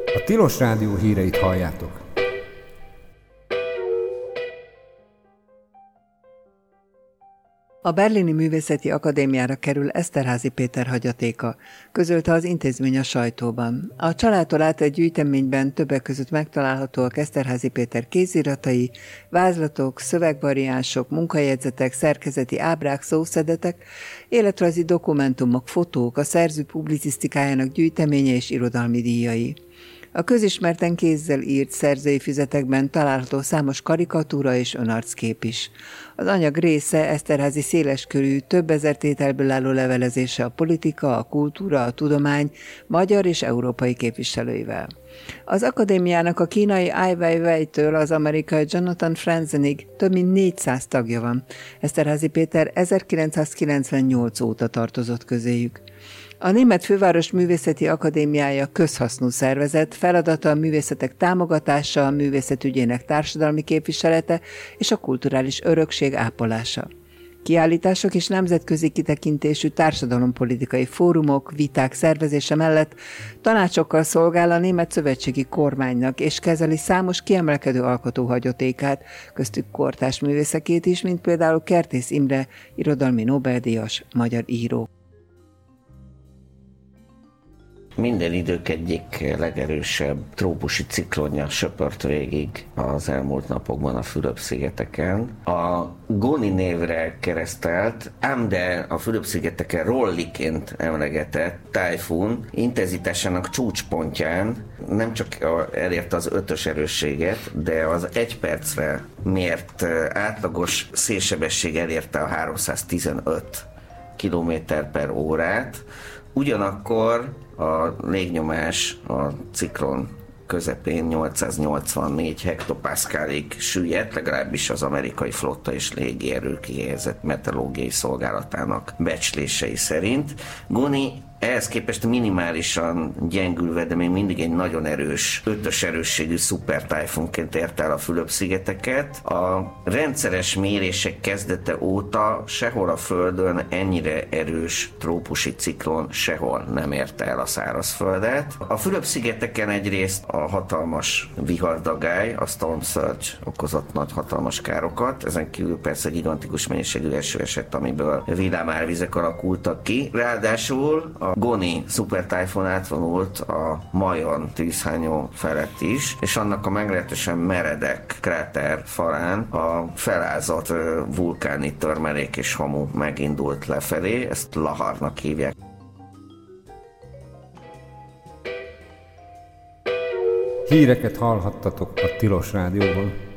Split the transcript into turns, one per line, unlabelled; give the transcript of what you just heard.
A Tilos Rádió híreit halljátok.
A Berlini Művészeti Akadémiára kerül Eszterházy Péter hagyatéka, közölte az intézmény a sajtóban. A családtól átett gyűjteményben többek között megtalálhatóak Eszterházy Péter kéziratai, vázlatok, szövegvariánsok, munkajegyzetek, szerkezeti ábrák, szószedetek, életrajzi dokumentumok, fotók, a szerző publicisztikájának gyűjteménye és irodalmi díjai. A közismerten kézzel írt szerzői füzetekben található számos karikatúra és önarckép is. Az anyag része Eszterházy széleskörű, több ezer tételből álló levelezése a politika, a kultúra, a tudomány magyar és európai képviselőivel. Az akadémiának a kínai Ai Weiwei-től az amerikai Jonathan Franzenig több mint 400 tagja van. Eszterházy Péter 1998 óta tartozott közéjük. A Német Főváros Művészeti Akadémiája közhasznú szervezet, feladata a művészetek támogatása, a művészetügyének társadalmi képviselete és a kulturális örökség ápolása. Kiállítások és nemzetközi kitekintésű társadalompolitikai fórumok, viták szervezése mellett tanácsokkal szolgál a német szövetségi kormánynak, és kezeli számos kiemelkedő alkotó hagyatékát, köztük kortárs művészekét is, mint például Kertész Imre, irodalmi Nobel-díjas magyar író.
Minden idők egyik legerősebb trópusi ciklonja söpört végig az elmúlt napokban a Fülöp-szigeteken. A Goni névre keresztelt, ám de a Fülöp-szigeteken Rolliként emlegetett tájfun intenzitásának csúcspontján nem csak elérte az 5-ös erősséget, de az 1 percre mért átlagos szélsebesség elérte a 315 km/órát. Ugyanakkor a légnyomás a ciklon közepén 884 hektopaszkálig süllyedt, legalábbis az amerikai flotta és légierő kihelyezett meteorológiai szolgálatának becslései szerint. Goni ehhez képest minimálisan gyengülve, de még mindig egy nagyon erős, 5-ös erősségű szupertájfunként ért el a Fülöp-szigeteket. A rendszeres mérések kezdete óta sehol a Földön ennyire erős trópusi ciklon sehol nem érte el a szárazföldet. A Fülöp-szigeteken egyrészt a hatalmas vihardagály, a Storm Surge okozott nagy hatalmas károkat, ezen kívül persze egy gigantikus mennyiségű esőeset, amiből villámárvizek alakultak ki. Ráadásul a Goni szupertájfun átvonult a Mayon tűzhányó felett is, és annak a meglehetősen meredek kráter falán a felázott vulkáni törmelék és hamu megindult lefelé, ezt Laharnak hívják.
Híreket hallhattatok a Tilos Rádióban.